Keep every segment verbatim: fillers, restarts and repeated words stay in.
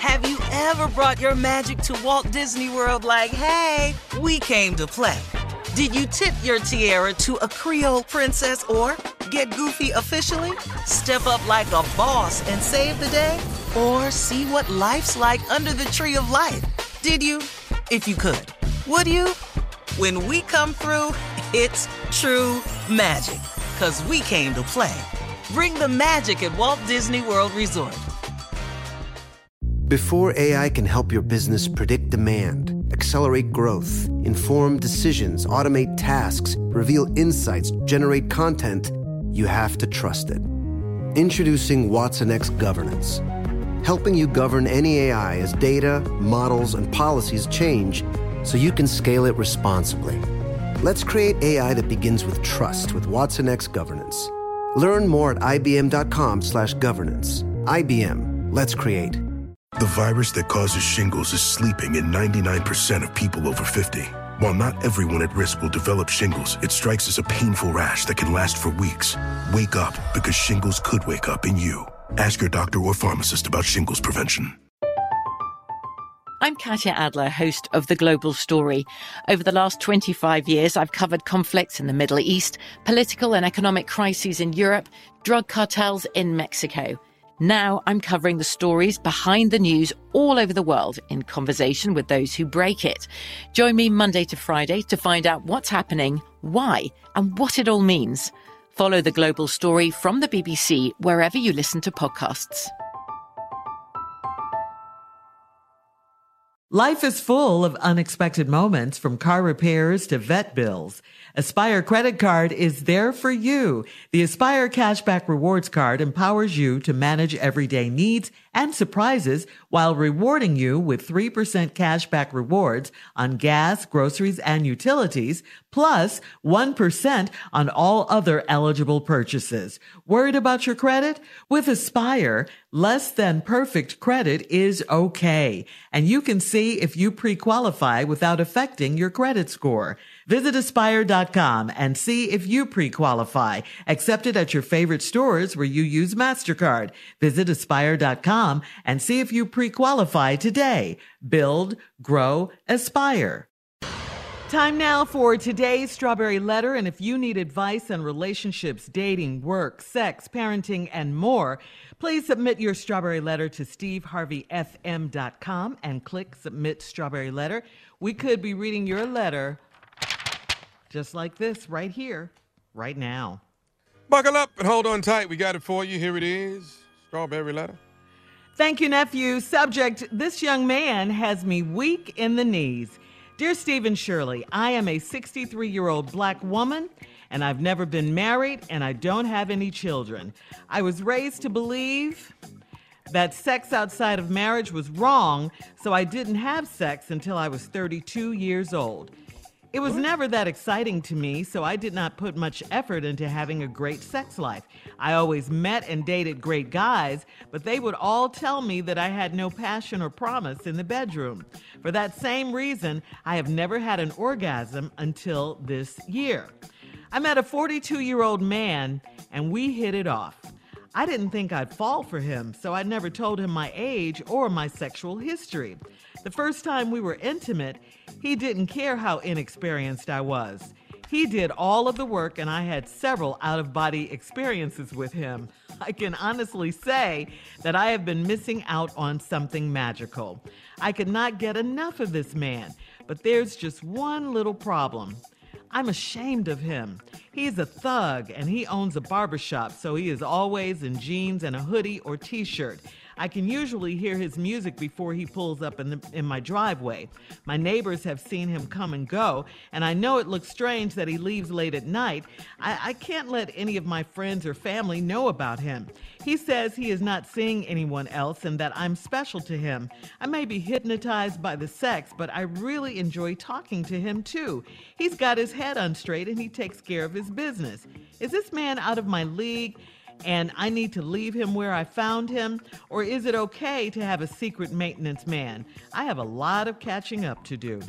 Have you ever brought your magic to Walt Disney World like, hey, we came to play? Did you tip your tiara to a Creole princess or get goofy officially? Step up like a boss and save the day? Or see what life's like under the tree of life? Did you? If you could. Would you? When we come through, it's true magic. 'Cause we came to play. Bring the magic at Walt Disney World Resort. Before A I can help your business predict demand, accelerate growth, inform decisions, automate tasks, reveal insights, generate content, you have to trust it. Introducing watsonx Governance, helping you govern any A I as data, models, and policies change so you can scale it responsibly. Let's create A I that begins with trust with watsonx Governance. Learn more at ibm.com slash governance. I B M, let's create. The virus that causes shingles is sleeping in ninety-nine percent of people over fifty. While not everyone at risk will develop shingles, it strikes as a painful rash that can last for weeks. Wake up, because shingles could wake up in you. Ask your doctor or pharmacist about shingles prevention. I'm Katya Adler, host of The Global Story. Over the last twenty-five years, I've covered conflicts in the Middle East, political and economic crises in Europe, drug cartels in Mexico. Now I'm covering the stories behind the news all over the world in conversation with those who break it. Join me Monday to Friday to find out what's happening, why, and what it all means. Follow The Global Story from the B B C wherever you listen to podcasts. Life is full of unexpected moments, from car repairs to vet bills. Aspire Credit Card is there for you. The Aspire Cashback Rewards Card empowers you to manage everyday needs and surprises while rewarding you with three percent cashback rewards on gas, groceries, and utilities, plus one percent on all other eligible purchases. Worried about your credit? With Aspire, less than perfect credit is okay, and you can see if you pre-qualify without affecting your credit score. Visit aspire dot com and see if you pre-qualify. Accepted at your favorite stores where you use MasterCard. Visit aspire dot com and see if you pre-qualify today. Build, grow, aspire. Time now for today's Strawberry Letter, and if you need advice on relationships, dating, work, sex, parenting, and more, please submit your Strawberry Letter to steve harvey f m dot com and click Submit Strawberry Letter. We could be reading your letter just like this right here, right now. Buckle up and hold on tight. We got it for you. Here it is. Strawberry Letter. Thank you, nephew. Subject: this young man has me weak in the knees. Dear Stephen Shirley, I am a sixty-three-year-old black woman, and I've never been married, and I don't have any children. I was raised to believe that sex outside of marriage was wrong, so I didn't have sex until I was thirty-two years old. It was never that exciting to me, so I did not put much effort into having a great sex life. I always met and dated great guys, but they would all tell me that I had no passion or promise in the bedroom. For that same reason, I have never had an orgasm until this year. I met a forty-two-year-old man, and we hit it off. I didn't think I'd fall for him, so I never told him my age or my sexual history. The first time we were intimate, he didn't care how inexperienced I was. He did all of the work, and I had several out-of-body experiences with him. I can honestly say that I have been missing out on something magical. I could not get enough of this man, but there's just one little problem. I'm ashamed of him. He's a thug, and he owns a barbershop, so he is always in jeans and a hoodie or t-shirt. I can usually hear his music before he pulls up in, the, in my driveway. My neighbors have seen him come and go, and I know it looks strange that he leaves late at night. I, I can't let any of my friends or family know about him. He says he is not seeing anyone else and that I'm special to him. I may be hypnotized by the sex, but I really enjoy talking to him too. He's got his head on straight and he takes care of his business. Is this man out of my league and I need to leave him where I found him? Or is it okay to have a secret maintenance man? I have a lot of catching up to do.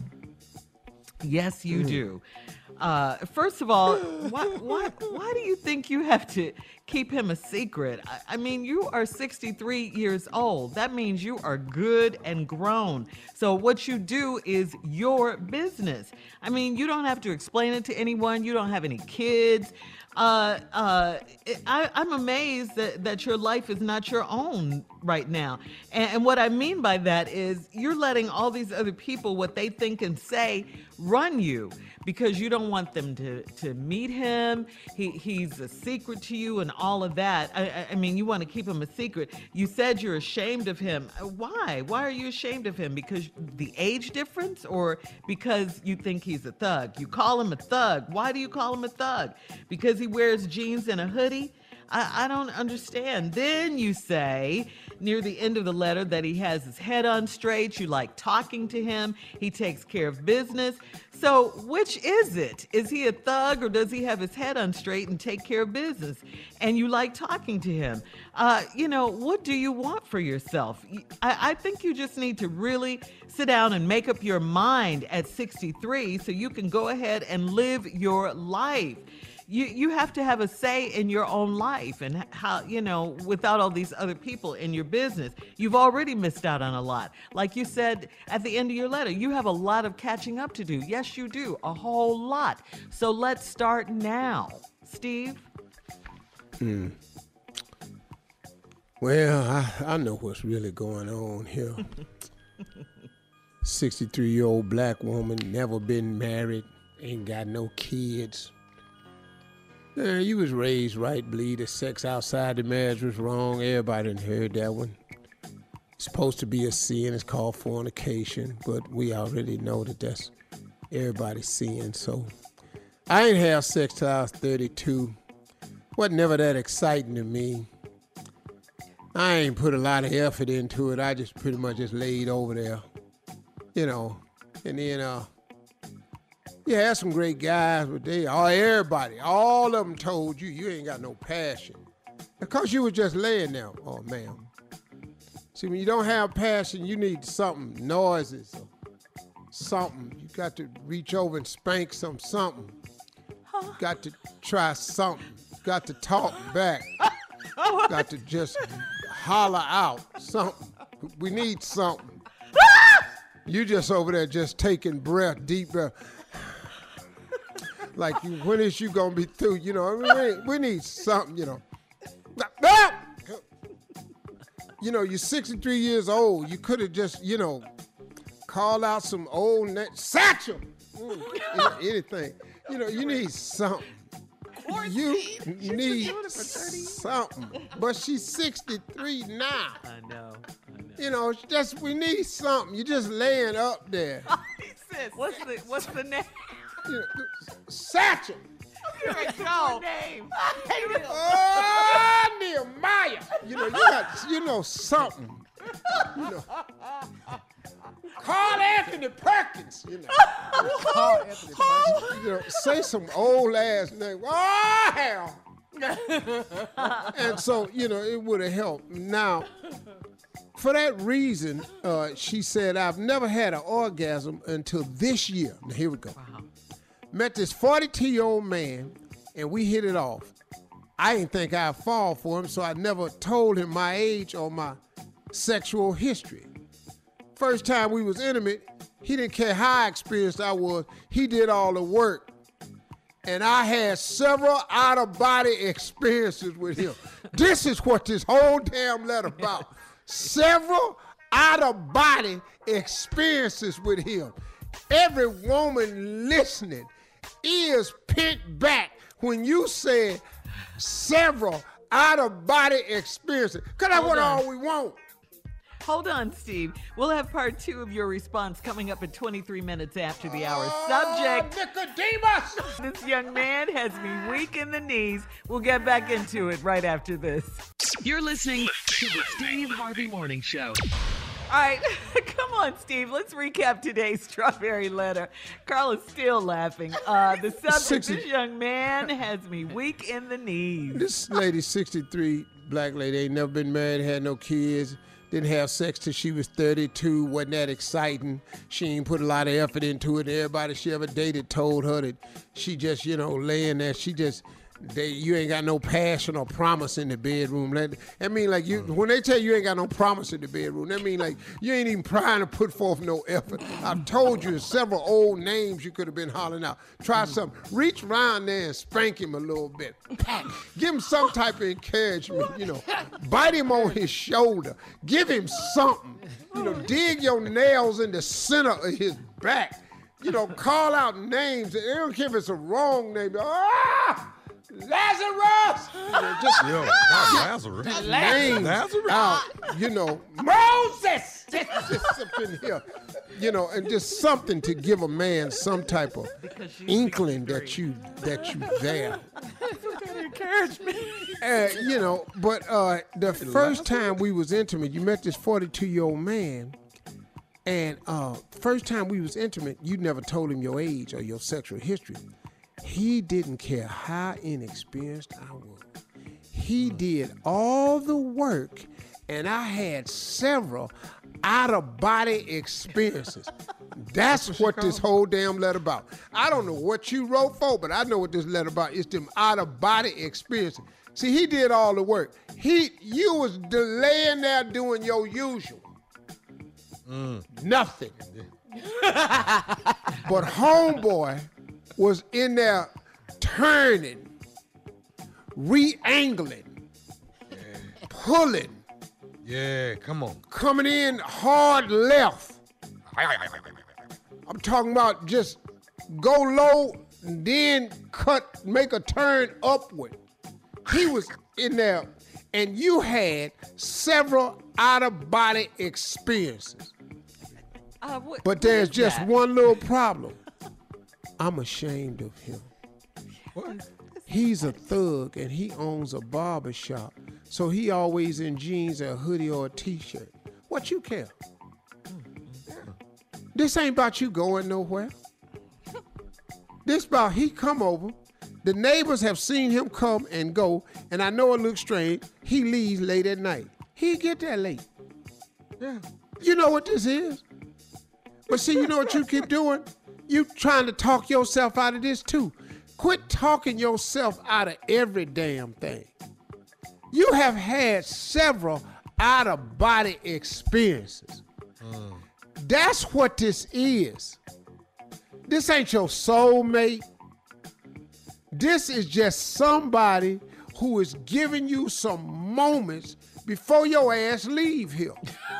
Yes, you do. Uh, first of all, why, why, why do you think you have to keep him a secret. I, I mean, you are sixty-three years old. That means you are good and grown. So what you do is your business. I mean, you don't have to explain it to anyone. You don't have any kids. Uh, uh, I, I'm amazed that, that your life is not your own right now. And, and what I mean by that is you're letting all these other people, what they think and say, run you because you don't want them to, to meet him. He, he's a secret to you and all of that. I, I mean, you want to keep him a secret. You said you're ashamed of him. Why? Why are you ashamed of him? Because the age difference or because you think he's a thug? You call him a thug. Why do you call him a thug? Because he wears jeans and a hoodie? I, I don't understand. Then you say near the end of the letter that he has his head on straight. You like talking to him. He takes care of business. So which is it? Is he a thug or does he have his head on straight and take care of business? And you like talking to him. Uh, you know, what do you want for yourself? I, I think you just need to really sit down and make up your mind at sixty-three so you can go ahead and live your life. You you have to have a say in your own life and how, you know, without all these other people in your business. You've already missed out on a lot. Like you said at the end of your letter, you have a lot of catching up to do. Yes, you do. A whole lot. So let's start now. Steve? Hmm. Well, I, I know what's really going on here. sixty-three-year-old black woman, never been married, ain't got no kids. Uh, you was raised right, believe that sex outside the marriage was wrong. Everybody done heard that one. It's supposed to be a sin. It's called fornication, but we already know that that's everybody's sin. So I ain't have sex till I was thirty-two. Wasn't never that exciting to me. I ain't put a lot of effort into it. I just pretty much just laid over there, you know, and then uh. You had some great guys, but they, all everybody, all of them told you you ain't got no passion. Because you were just laying there. Oh, man. See, when you don't have passion, you need something, noises or something. You got to reach over and spank some something. You got to try something. You got to talk back. You got to just holler out something. We need something. You just over there just taking breath, deep breath. Like, you, when is you gonna be through? You know, I mean, we, we need something, you know. You know, you're sixty-three years old. You could have just, you know, called out some old net satchel. Mm, you know, anything. You know, you need something. You need something. But she's sixty-three now. I know. I know. You know, it's just we need something. You're just laying up there. He said, what's the what's the name? You know, Satchel. Here we go. Name. Oh, Nehemiah. You know, you got, you know, something. You know. Carl Anthony Perkins. You know. Carl Anthony Perkins. You know, say some old ass name. Oh, hell. And so, you know, it would have helped. Now, for that reason, uh, she said, I've never had an orgasm until this year. Now, here we go. Wow. Met this forty-two-year-old man, and we hit it off. I didn't think I'd fall for him, so I never told him my age or my sexual history. First time we was intimate, he didn't care how experienced I was. He did all the work. And I had several out-of-body experiences with him. This is what this whole damn letter about. Several out-of-body experiences with him. Every woman listening, ears pent back when you said several out-of-body experiences. Because that's what all we want. Hold on, Steve. We'll have part two of your response coming up at twenty-three minutes after the hour. Subject, Nicodemus! This young man has me weak in the knees. We'll get back into it right after this. You're listening to the Steve Harvey Morning Show. All right, come on, Steve. Let's recap today's strawberry letter. Carl is still laughing. Uh, the subject, sixty this young man has me weak in the knees. This lady, sixty-three, black lady, ain't never been married, had no kids, didn't have sex till she was thirty-two, wasn't that exciting. She ain't put a lot of effort into it. Everybody she ever dated told her that she just, you know, laying there. She just, they you ain't got no passion or promise in the bedroom. That, that mean like you when they tell you you ain't got no promise in the bedroom, that mean like you ain't even trying to put forth no effort. I've told you several old names you could have been hollering out. Try something. Reach around there and spank him a little bit. Give him some type of encouragement, you know. Bite him on his shoulder. Give him something. You know, dig your nails in the center of his back. You know, call out names. I don't care if it's a wrong name. Ah! Lazarus! You know, just Yo, not Lazarus. names Lazarus? out, you know, Moses! Just, just up in here. You know, and just something to give a man some type of inkling that you that you there. Encouragement. Uh, you know, but uh, the first time we was intimate, you met this forty-two-year-old man, and uh, first time we was intimate, you never told him your age or your sexual history. He didn't care how inexperienced I was. He did all the work, and I had several out-of-body experiences. That's what this whole damn letter about. I don't know what you wrote for, but I know what this letter about. It's them out-of-body experiences. See, he did all the work. He, you was laying there doing your usual. Mm. Nothing. But homeboy was in there turning, re-angling, yeah. pulling. Yeah, come on. Coming in hard left. I'm talking about just go low and then cut, make a turn upward. He was in there, and you had several out-of-body experiences. Uh, what, but there's what just that? one little problem. I'm ashamed of him. What? He's a thug, and he owns a barber shop, so he always in jeans, a hoodie, or a T-shirt. What you care? Yeah. This ain't about you going nowhere. This about he come over. The neighbors have seen him come and go, and I know it looks strange. He leaves late at night. He get there late. Yeah. You know what this is? But see, you know what you keep doing? You trying to talk yourself out of this too. Quit talking yourself out of every damn thing. You have had several out-of-body experiences. Mm. That's what this is. This ain't your soulmate. This is just somebody who is giving you some moments before your ass leave here.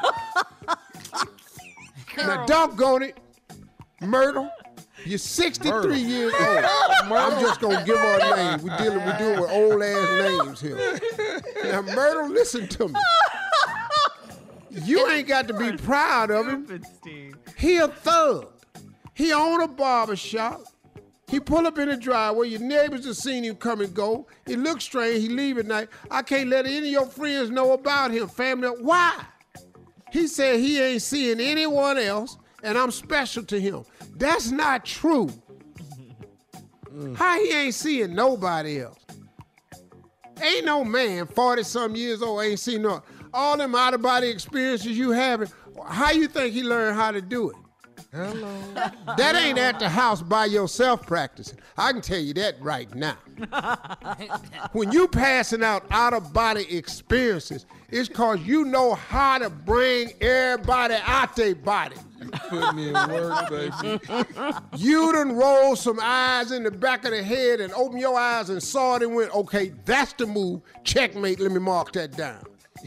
Now, doggone it, Myrtle, you're sixty-three Myrtle. Years old. I'm just gonna give her a name. We're dealing, we're dealing with old ass names here. Now, Myrtle, listen to me. You ain't got to be proud of him. He a thug. He own a barber shop. He pull up in the driveway. Your neighbors have seen him come and go. It looks strange. He leave at night. I can't let any of your friends know about him. Family, why? He said he ain't seeing anyone else, and I'm special to him. That's not true. Mm. How he ain't seeing nobody else? Ain't no man, forty-some years old, ain't seen no, all them out-of-body experiences you having. How you think he learned how to do it? Hello. That ain't at the house by yourself practicing. I can tell you that right now. When you passing out out-of-body experiences, it's cause you know how to bring everybody out their body. Put me in work, baby. You done rolled some eyes in the back of the head and opened your eyes and saw it and went, okay, that's the move. Checkmate, let me mark that down.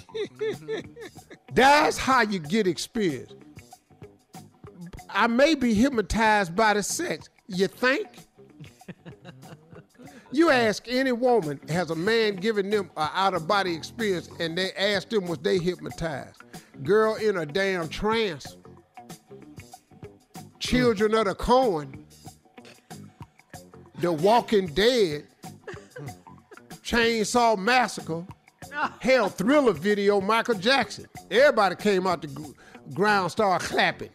That's how you get experience. I may be hypnotized by the sex. You think? You ask any woman, has a man given them an out-of-body experience, and they ask them, was they hypnotized? Girl in a damn trance. Children mm. of the Corn. The Walking Dead. Chainsaw Massacre. Hell, Thriller video, Michael Jackson. Everybody came out the gr- ground, started clapping.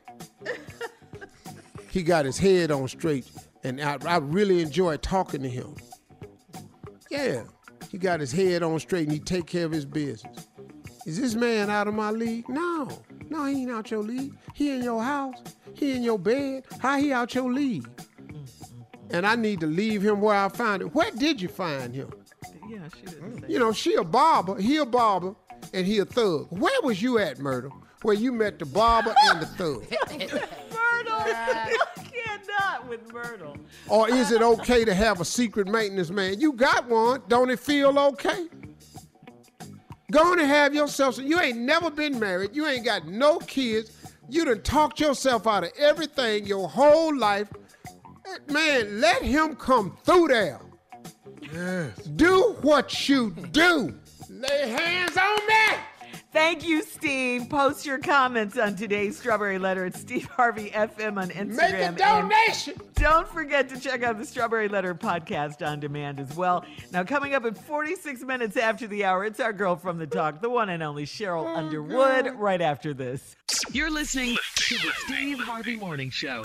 He got his head on straight, and I, I really enjoy talking to him. Yeah, he got his head on straight, and he take care of his business. Is this man out of my league? No, no, he ain't out your league. He in your house. He in your bed. How he out your league? and I need to leave him where I found him. Where did you find him? Yeah, she didn't say. You know, she a barber, he a barber, and he a thug. Where was you at, Myrtle? Where you met the barber and the thug? Myrtle! I cannot with Myrtle. Or is it okay to have a secret maintenance man? You got one. Don't it feel okay? Go on and have yourself some. You ain't never been married. You ain't got no kids. You done talked yourself out of everything your whole life. Man, let him come through there. Yes. Do what you do. Lay hands on me. Thank you, Steve. Post your comments on today's Strawberry Letter at Steve Harvey F M on Instagram. Make a donation. And don't forget to check out the Strawberry Letter podcast on demand as well. Now, coming up at forty-six minutes after the hour, it's our girl from the talk, the one and only Cheryl oh, Underwood, God. Right after this. You're listening to the Steve Harvey Morning Show.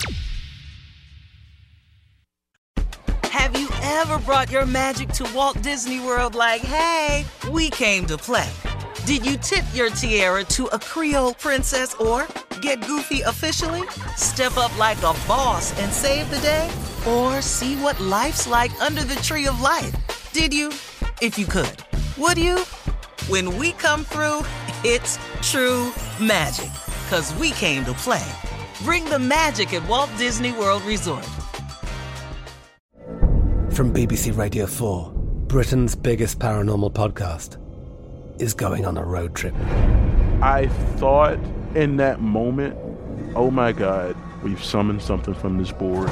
Have you ever brought your magic to Walt Disney World like, hey, we came to play? Did you tip your tiara to a Creole princess or get goofy officially? Step up like a boss and save the day? Or see what life's like under the tree of life? Did you? If you could. Would you? When we come through, it's true magic. 'Cause we came to play. Bring the magic at Walt Disney World Resort. From B B C Radio four, Britain's biggest paranormal podcast is going on a road trip. I thought in that moment, oh my God, we've summoned something from this board.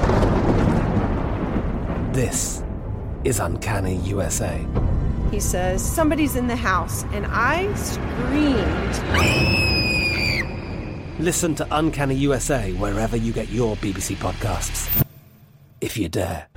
This is Uncanny U S A. He says, somebody's in the house, and I screamed. Listen to Uncanny U S A wherever you get your B B C podcasts, if you dare.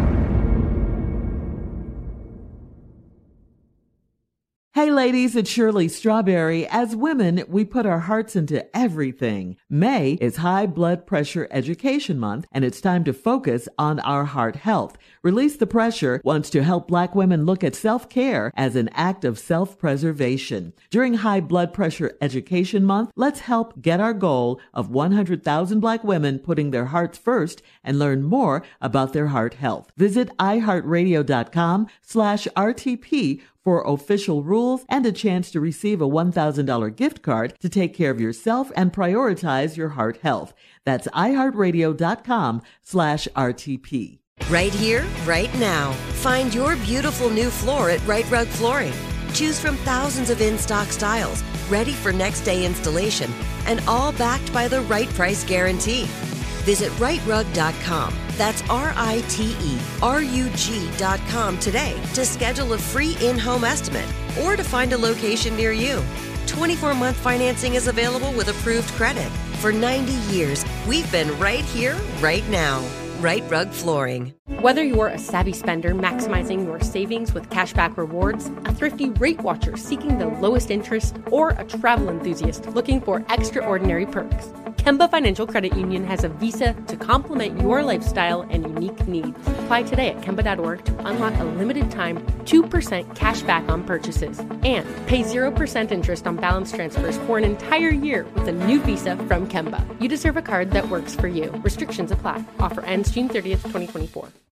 Hey ladies, it's Shirley Strawberry. As women, we put our hearts into everything. May is High Blood Pressure Education Month, and it's time to focus on our heart health. Release the Pressure wants to help Black women look at self-care as an act of self-preservation. During High Blood Pressure Education Month, let's help get our goal of one hundred thousand Black women putting their hearts first and learn more about their heart health. Visit iHeartRadio.com slash RTP for official rules and a chance to receive a one thousand dollars gift card to take care of yourself and prioritize your heart health. That's iHeartRadio.com slash RTP. Right here, right now. Find your beautiful new floor at Right Rug Flooring. Choose from thousands of in-stock styles, ready for next day installation, and all backed by the right price guarantee. Visit right rug dot com. That's R I T E R U G dot com today to schedule a free in-home estimate or to find a location near you. twenty-four month financing is available with approved credit. For ninety years, we've been right here, right now. Right Rug Flooring. Whether you're a savvy spender maximizing your savings with cashback rewards, a thrifty rate watcher seeking the lowest interest, or a travel enthusiast looking for extraordinary perks, Kemba Financial Credit Union has a visa to complement your lifestyle and unique needs. Apply today at Kemba dot org to unlock a limited time two percent cash back on purchases and pay zero percent interest on balance transfers for an entire year with a new visa from Kemba. You deserve a card that works for you. Restrictions apply. Offer ends June thirtieth, twenty twenty-four.